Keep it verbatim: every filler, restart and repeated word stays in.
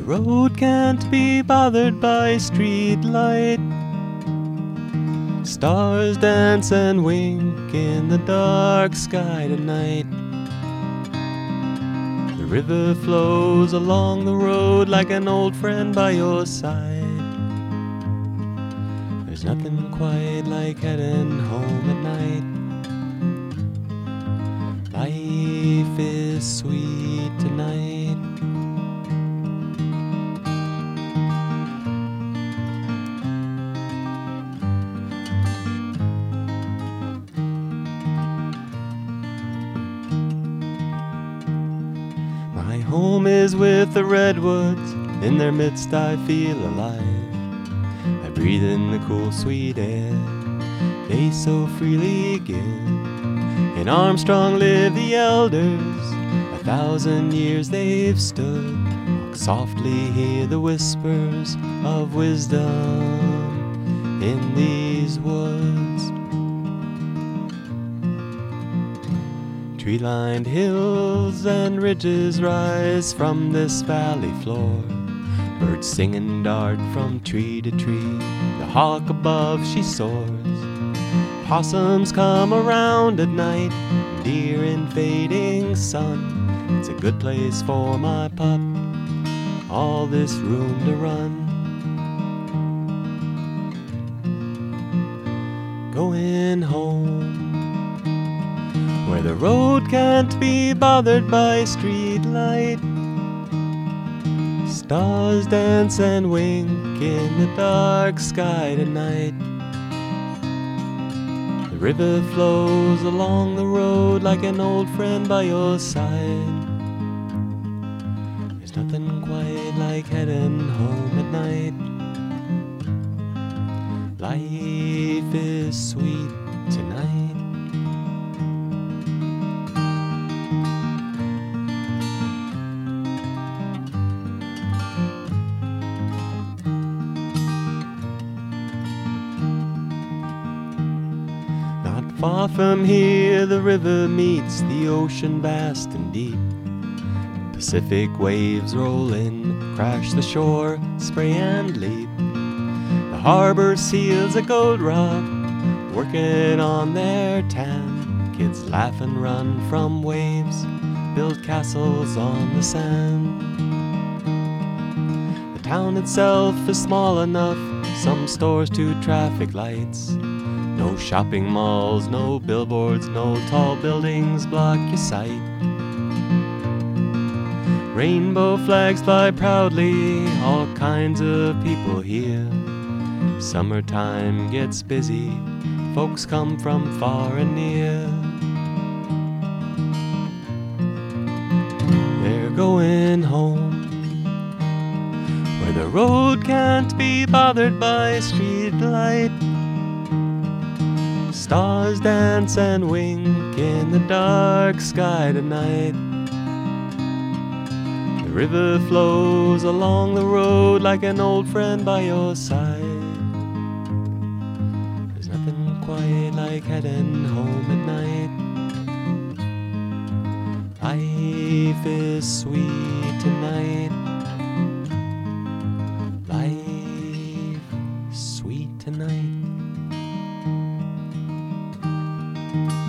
road can't be bothered by street light. Stars dance and wink in the dark sky tonight. The river flows along the road like an old friend by your side. There's nothing quite like heading home at night. Life is sweet tonight. My home is with the redwoods, in their midst I feel alive. I breathe in the cool sweet air they so freely give. In Armstrong live the elders, a thousand years they've stood. Walk softly, hear the whispers of wisdom in these woods. Tree-lined hills and ridges rise from this valley floor. Birds sing and dart from tree to tree. The hawk above, she soars. Possums come around at night, deer in fading sun. It's a good place for my pup, all this room to run. Going home, where the road can't be bothered by street light. Stars dance and wink in the dark sky tonight. The river flows along the road like an old friend by your side. There's nothing quite like heading home at night. Life is sweet tonight. Far from here the river meets the ocean vast and deep. Pacific waves roll in, crash the shore, spray and leap. The harbor seals a gold rock, working on their tan. Kids laugh and run from waves, build castles on the sand. The town itself is small enough, some stores, two traffic lights. No shopping malls, no billboards, no tall buildings block your sight. Rainbow flags fly proudly, all kinds of people here. Summertime gets busy, folks come from far and near. They're going home, where the road can't be bothered by street light. Stars dance and wink in the dark sky tonight. The river flows along the road like an old friend by your side. There's nothing quite like heading home at night. Life is sweet tonight. Life sweet tonight.